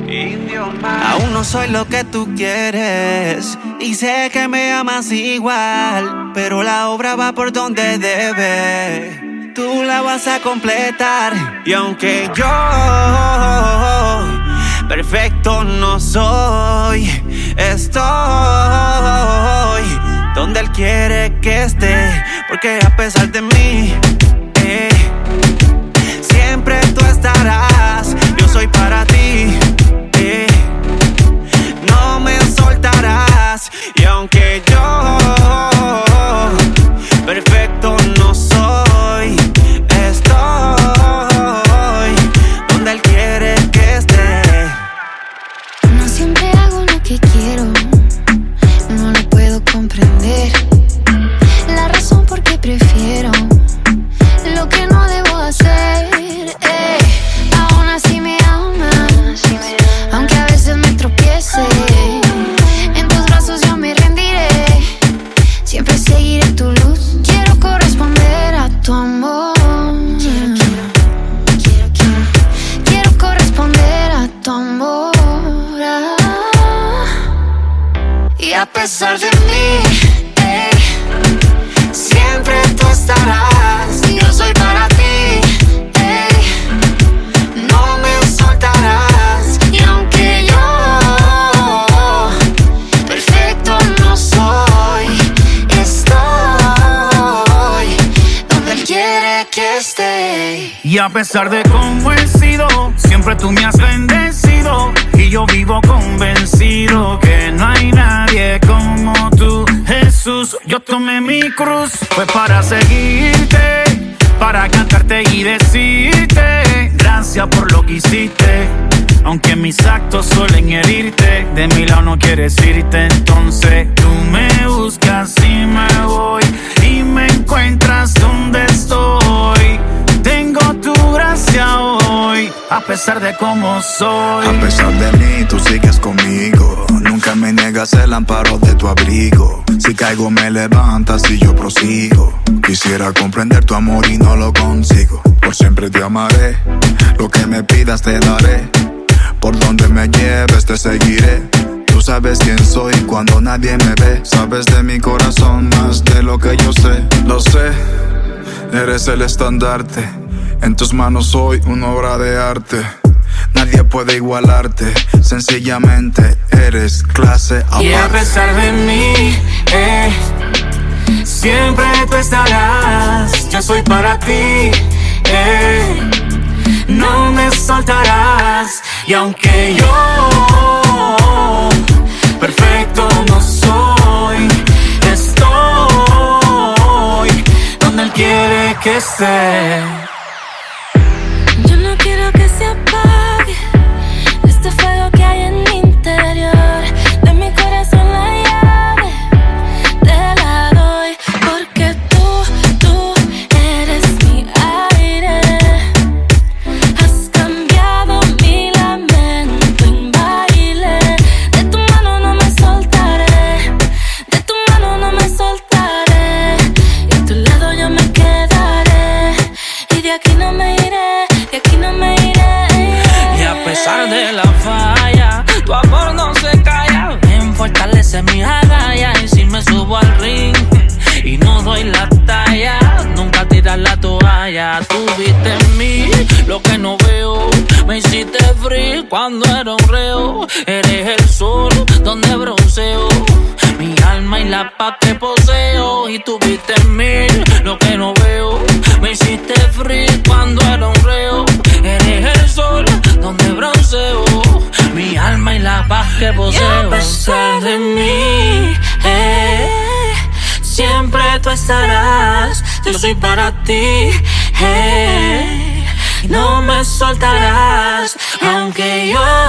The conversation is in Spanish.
Aún no soy lo que tú quieres y sé que me amas igual, pero la obra va por donde debe. Tú la vas a completar y aunque yo perfecto no soy, estoy donde él quiere que esté, porque a pesar de mí siempre tú estarás. Yo soy para ti, no me soltarás. Y aunque yo perfecto no soy, estoy donde él quiere que esté. No siempre hago lo que quiero, no lo puedo comprender. La razón por qué prefiero lo que no debo hacer. Aún así me amas, aunque a veces me tropiece. En tus brazos yo me rendiré, siempre seguiré tu luz. Quiero corresponder a tu amor. Quiero corresponder a tu amor. Y a pesar de mí, siempre tú estarás. Yo soy para ti, no me soltarás. Y aunque yo perfecto no soy, estoy donde él quiere que esté. Y a pesar de cómo he sido, siempre tú me has bendecido. Y yo vivo convencido que no hay nadie como tú, Jesús. Yo tomé mi cruz, fue para seguirte, para cantarte y decirte gracias por lo que hiciste. Aunque mis actos suelen herirte, de mi lado no quieres irte. Entonces tú me buscas y me voy, y me encuentras donde estoy. Tengo tu gracia hoy, a pesar de cómo soy. A pesar de mí, tú sigues conmigo. Nunca me niegas el amparo de tu abrigo. Si caigo me levantas y yo prosigo. Quisiera comprender tu amor y no lo consigo. Por siempre te amaré, lo que me pidas te daré. Por donde me lleves te seguiré. Tú sabes quién soy cuando nadie me ve. Sabes de mi corazón más de lo que yo sé. Lo sé, eres el estandarte. En tus manos soy una obra de arte. Nadie puede igualarte. Sencillamente eres clase aparte. Y a pesar de mí, siempre tú estarás. Yo soy para ti, no me soltarás. Y aunque yo perfecto no soy, estoy donde él quiere que esté. Yo no quiero que se apague este fuego que hay en mi interior. De mi corazón la llave te la doy, porque tú eres mi aire. Has cambiado mi lamento en baile. De tu mano no me soltaré, de tu mano no me soltaré. Y a tu lado yo me quedaré, y de aquí no me iré. Y a pesar de la falla, tu amor no se calla. Ven, fortalece mi agallas. Y si me subo al ring y no doy la talla, nunca tiras la toalla. Tú viste en mí lo que no veo. Me hiciste free cuando era un reo. Eres el sol donde bronceo, mi alma y la paz que poseo. Y tú viste en mí lo que no veo. Me hiciste free cuando era un reo. Eres el sol donde bronceo, mi alma y la paz que poseo. Y a pesar de mí, siempre tú estarás. Yo soy para ti, no me soltarás. Aunque yo